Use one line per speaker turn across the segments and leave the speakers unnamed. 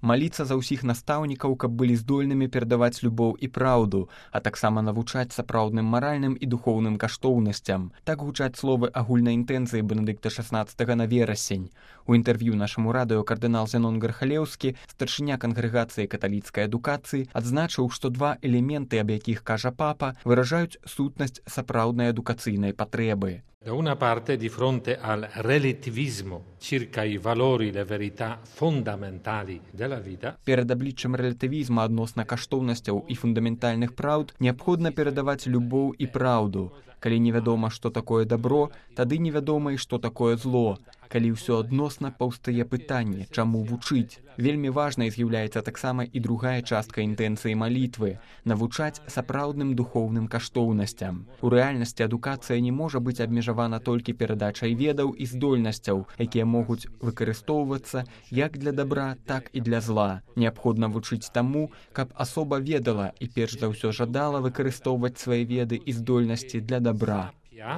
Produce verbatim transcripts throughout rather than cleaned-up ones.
Маліцца за ўсіх настаўнікаў, каб былі здольнымі перадаваць любоў і праўду, а таксама навучаць сапраўдным маральным і духоўным каштоўнасцям. Так гучаць словы агульнай інтэнцыі Бенедыкта шаснаццатага на верасень. У інтэрв'ю нашаму радыё кардынал Зенон Гархалеўскі, старшыня кангрэгацыі каталіцкай адукацыі, адзначыў, што два элементы, аб якіх кажа папа, выражаюць сутнасць сапраўднай адукацыйнай патрэбы.
Da una parte, di fronte al relativismo circa i valori, le verità fondamentali della vita.
Перад абліччам рэлятывізма адносна каштоўнасцяў і фундаментальных праўд неабходна перадаваць любоў і праўду. Калі невядома, што такое дабро, тады невядома і што такое зло. Калі ўсё адносна, паўстае пытанне, чаму вучыць. Вельмі важнай з'яўляецца таксама і другая частка інтэнцыі малітвы – навучаць сапраўдным духоўным каштоўнасцям. У рэальнасці адукацыя не можа быць абмежавана толькі перадачай ведаў і здольнасцяў, якія могуць выкарыстоўвацца як для дабра, так і для зла. Неабходна вучыць таму, каб асоба ведала і перш за ўсё жадала выкарыстоўваць свае веды і здольнасці для добра.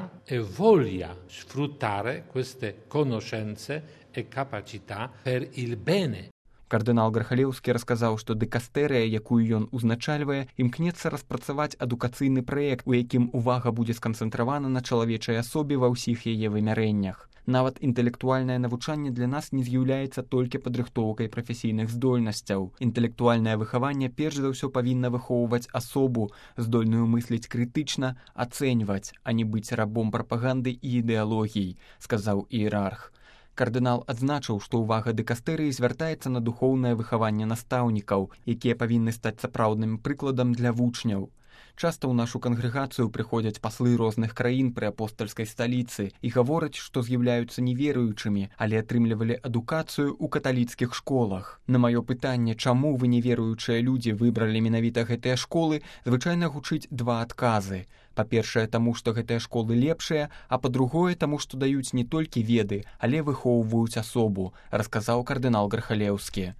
E voglia sfruttare queste conoscenze e capacità per il bene.
Кардынал Гархалеўскі расказаў, што дыкастэрыя, якую ён узначальвае, імкнецца распрацаваць адукацыйны праект, у якім увага будзе сканцэнтравана на чалавечай асобе ва ўсіх яе вымярэннях. Нават інтэлектуальнае навучанне для нас не з'яўляецца толькі падрыхтоўкай прафесійных здольнасцяў. Інтэлектуальнае выхаванне перш за ўсё павінна выхоўваць асобу, здольную мысліць крытычна, ацэньваць, а не быць рабом прапаганды і ідэалогій, сказаў іерарх. Кардынал адзначыў, што ўвага дыкастэрыі звяртаецца на духоўнае выхаванне настаўнікаў, якія павінны стаць сапраўдным прыкладам для вучняў. Часта ў нашу кангрэгацыю прыходзяць паслы розных краін пры апостальскай сталіцы і гавораць, што з'яўляюцца неверуючымі, але атрымлівалі адукацыю ў каталіцкіх школах. На маё пытанне, чаму вы неверуючыя людзі выбралі менавіта гэтыя школы, звычайна гучыць два адказы. Па-першае, таму, што гэтыя школы лепшыя, а па-другое, таму, што даюць не толькі веды, але выхоўваюць асобу, расказаў кардынал Гархалеўскі.